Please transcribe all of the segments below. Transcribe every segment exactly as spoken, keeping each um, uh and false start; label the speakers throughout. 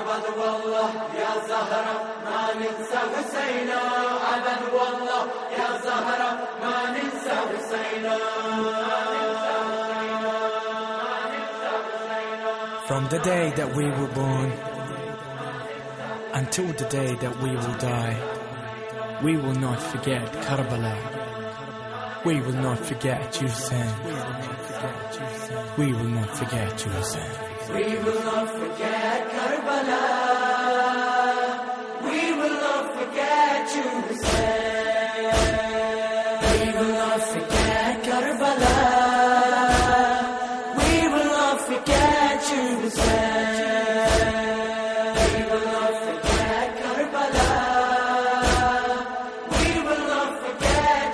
Speaker 1: عبد والله يا زهرة ما ننسى حسينا عبد والله يا زهرة ما ننسى حسينا.
Speaker 2: From the day that we were born until the day that we will die, we will not forget Karbala. We will not forget Hussein. We will not forget Hussein.
Speaker 1: We will not forget Karbala. We will not forget Hussein. We will not forget Karbala. We will not forget Hussein. We will not forget Karbala. We will not forget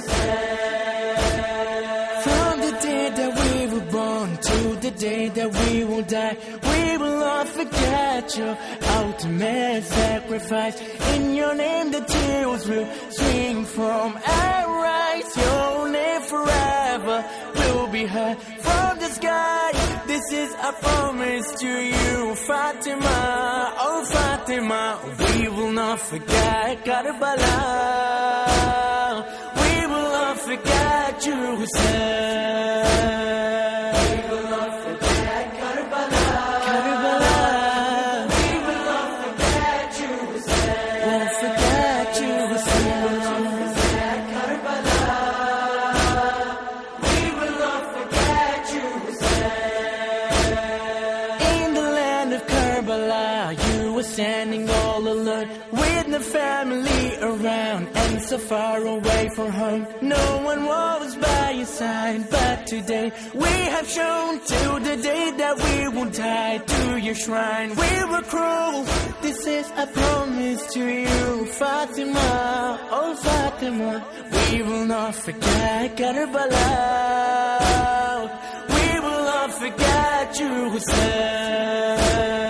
Speaker 1: Hussein.
Speaker 2: From the day that we were born to the day that we will die, we will not forget your ultimate sacrifice. In your name the tears will stream from our eyes. Your name forever will be heard from the sky. This is a promise to you, Fatima, oh Fatima. We will not forget Karbala. We will not forget you, Hussein. Standing all alone with no family around and so far away from home. No one was by your side, but today we have shown till the day that we will die to your shrine. We were cruel, this is a promise to you, Fatima, oh Fatima. We will not forget Karbala. We will not forget you, Hussein.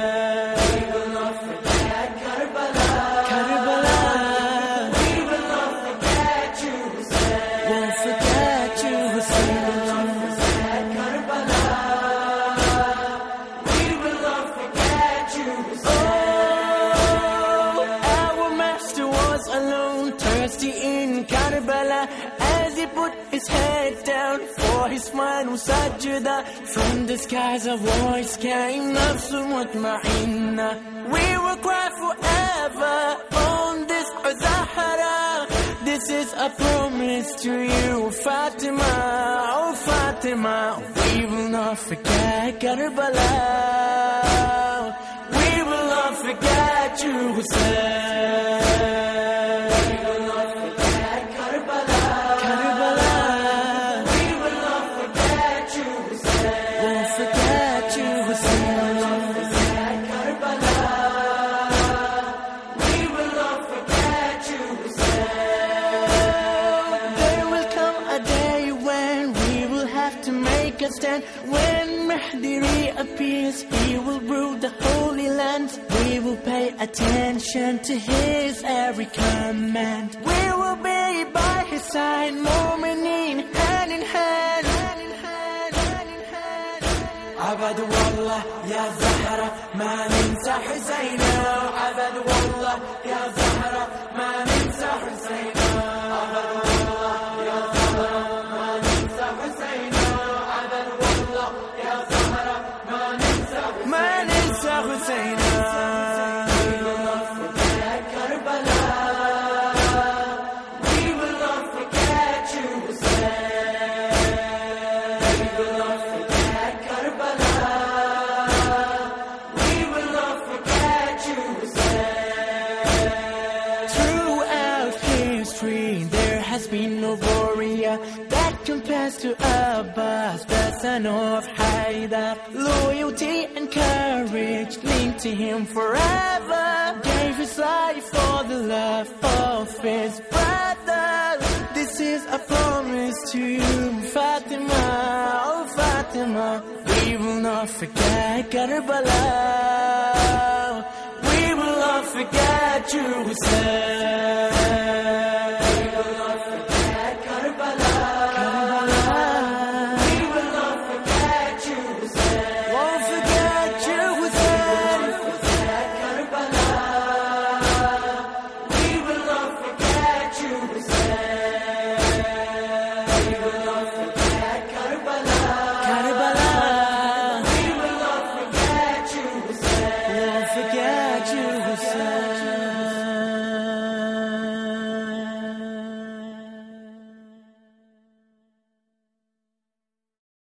Speaker 2: As he put his head down for his final sajda, from the skies a voice came, Nafsun mutma'inna. We will cry forever on this Zahra. This is a promise to you, Fatima, oh Fatima. We will not forget Karbala. We will not forget you, Hussein. Stand. When Mahdi reappears, he will rule the Holy Land. We will pay attention to his every command. We will be by his side, mu'mineen, hand in hand.
Speaker 1: عبد والله يا زهرة ما ننسى حسينا. عبد والله يا زهرة ما ننسى حسينا. عبد والله يا زهرة ما ننسى حسينا.
Speaker 2: ما ننسى حسينا.
Speaker 1: We will not forget Karbala. We will not forget you, Hussein. We will not forget Karbala. We will not forget you, Hussein.
Speaker 2: Throughout history there has been no warrior that compares to Abbas, the son of Haidar. Loyalty and courage linked to him forever. Gave his life for the love of his brother. This is a promise to you, Fatima, oh Fatima. We will not forget Karbala. We will not forget you, Hussein.